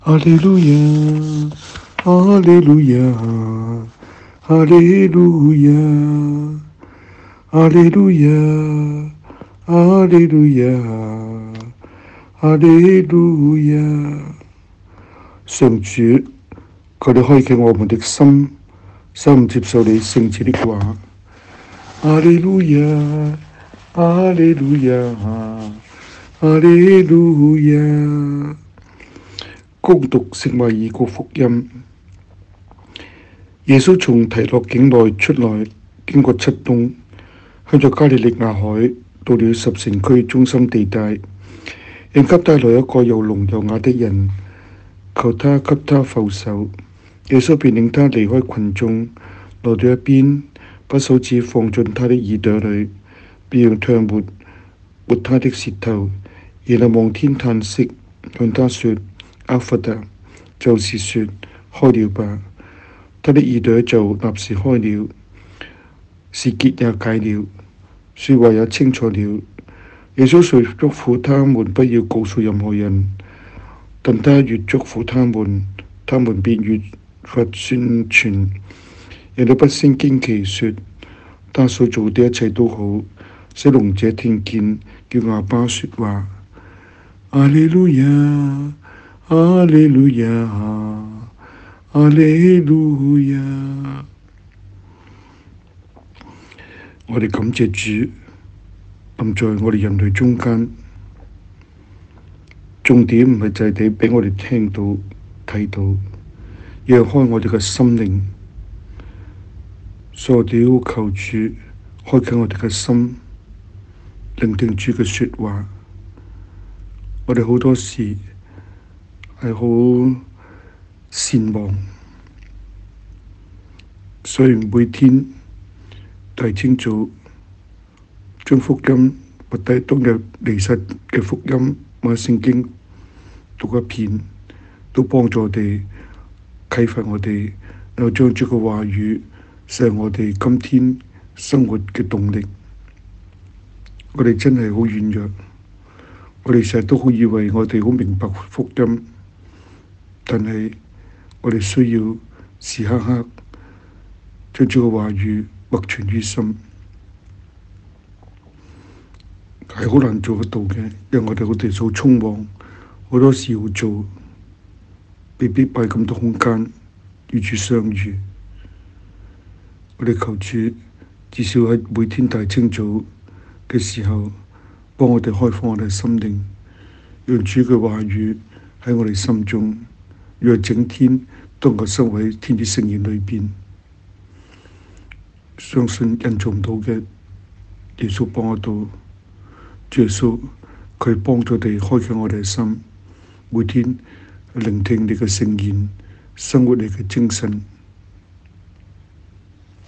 哈利路亞，哈利路亞，哈利路亞，哈利路亞，哈利路亞，哈利路亞。上主，佢哋開啟我們的心，使我們接受你聖潔的話。哈利路亞，哈利路亞，哈利路亞。恭讀聖馬爾谷福音。耶穌從提洛境內出來，經過漆冬，向着加利利亞海，到了十城區中心地帶，應給帶來一個又聾又啞的人，求他給他覆手。耶穌便領他離開群眾，來到一邊，把手指放進他的耳朵裏，便用唾沫抹他的舌頭，然後望天嘆息，向他說：阿弗達，就是說，開了吧。他的耳朵就立時開了，是結也解了，說話也清楚了。耶穌遂囑咐他們不要告訴任何人，但他越囑咐他們便越發宣傳。人都不勝驚奇，說他所做的一切都好，使聾者聽見，叫啞巴說話。阿利路亞，阿利路亞，阿利路亞。我哋感謝主臨在我哋人類中間，重點唔係就係你俾我哋聽到睇到，而係開我哋嘅心靈。所以我哋要求主開啟我哋嘅心，聆聽主嘅說話。我哋好多時係好善忘，所以每天大清早將福音或者當日彌撒嘅福音或者聖經讀一遍，都幫助我哋啟發我哋，然後將主嘅話語成為我哋今天生活嘅動力。我哋真係好軟弱，我哋成日都好以為我哋好明白福音，但係我哋需要時刻刻將主嘅話語默存於心，係好難做得到嘅，因為我哋好匆忙，好多事要做，未必擺咁多空間與主相遇。我哋求主至少喺每天大清早嘅時候，幫我哋開放我哋心靈，讓主嘅話語喺我哋心中，讓整天都能夠生活喺天主聖言裏邊。相信人做唔到嘅，耶穌幫得到。主耶穌佢幫助我哋開啟我哋嘅心，每天聆聽你嘅聖言，生活你嘅精神。